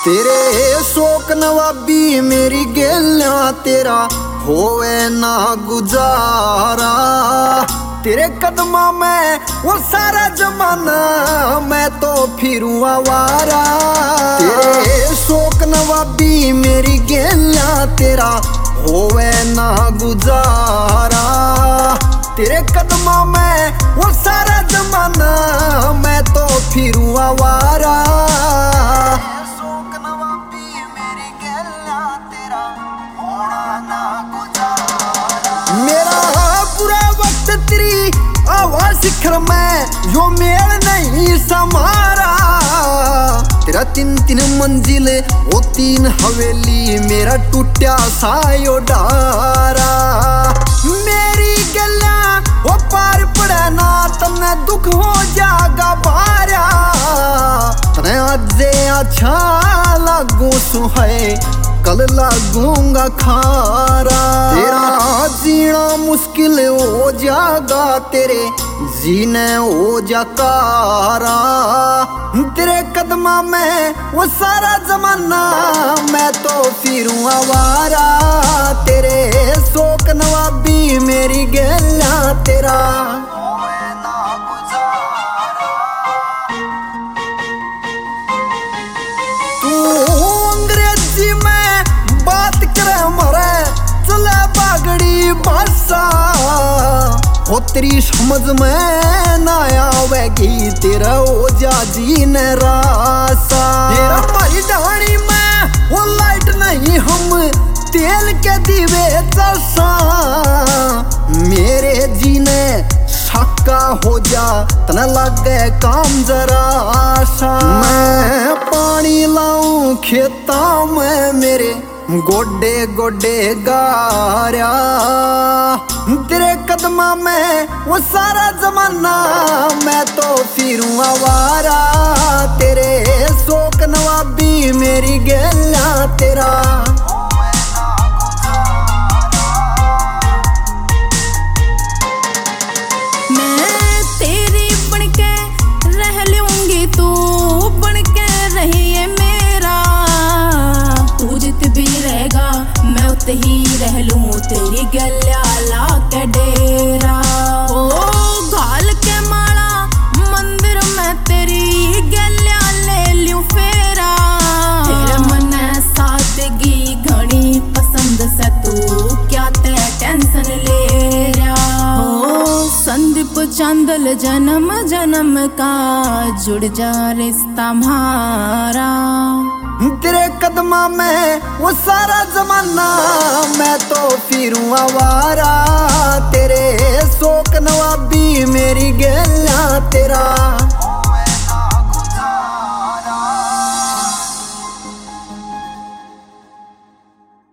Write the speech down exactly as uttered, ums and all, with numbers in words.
तेरे शोक नवाबी मेरी गेलिया तेरा होवे ना गुजारा। तेरे कदमा में वो सारा जमाना मैं तो फिरूं आवारा। तेरे शोक नवाबी मेरी गेलिया तेरा होवे ना गुजारा। तेरे कदमा में वो सारा जमाना मैं तो फिरूं आवारा। मेरा बुरा वक्त तेरी आवाज शिखर में यो मेल नहीं समारा। तेरा तीन तीन मंजिल वो तीन हवेली मेरा टूटा सा यो डारा। मेरी गल्ला वो पार पड़े ना तने दुख हो जागा बारा। तने अजे अच्छा लागू सुहाए कल लागूंगा खारा। तेरा जीना मुश्किल हो जागा तेरे जीने हो जाकारा। तेरे कदमा में वो सारा जमाना मैं तो फिरूं आवारा। तेरे शोक नवाबी मेरी गेलिया तेरा भाषा हो तेरी समझ में ना आवेगी तेरा ओ जाजी ने रासा। तेरा मारी डाणी में वो लाइट नहीं हम तेल के दीवे चसा। मेरे जीने साका हो जा तना लगे काम जरा सा। मैं पानी लाऊं खेता में मेरे गोडे गोडे गारा। तेरे कदमा में वो सारा जमाना मैं तो फिरूं आवारा। तेरे शोक नवाबी मेरी गेलिया तेरा मैं तेरी बनके रह लूंगी तू बनके रही मेरा। तू जित भी रहेगा मैं उत ही रह लूं तेरी गलिया ला के डेरा। ओ घाल के माला मंदिर में तेरी गलिया ले लूं फेरा। तेरे मन सादगी घनी पसंद से तू क्या ते टेंशन ले रहा। ओ संदीप चांदल जन्म जन्म का जुड़ जा रिश्ता हमारा। तेरे कदमा में वो सारा जमाना मैं तो फिरूं आवारा। तेरे शोक नवाबी मेरी गेलिया तेरा